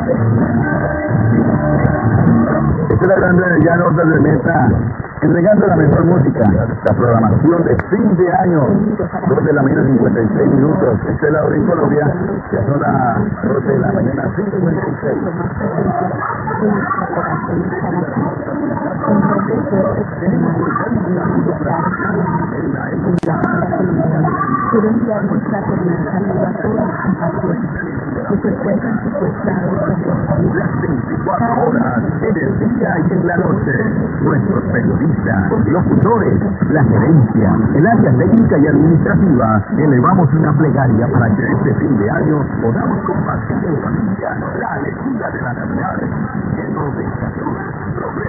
Esta es la grande ya nota de meta, entregando la mejor música, la programación de fin de año, 2 de la mañana 56 minutos. Esta es la hora en Colombia, ya son las 12 de la mañana 56. Quiero enviar un fraternal saludo a todos los compatriotas que se encuentran secuestrados Las 24 horas, en el día y en la noche. Nuestros periodistas, locutores, la gerencia, el área técnica y administrativa, elevamos una plegaria para que este fin de año podamos compartir en familia la alegría de la Navidad, lleno de salud, progreso.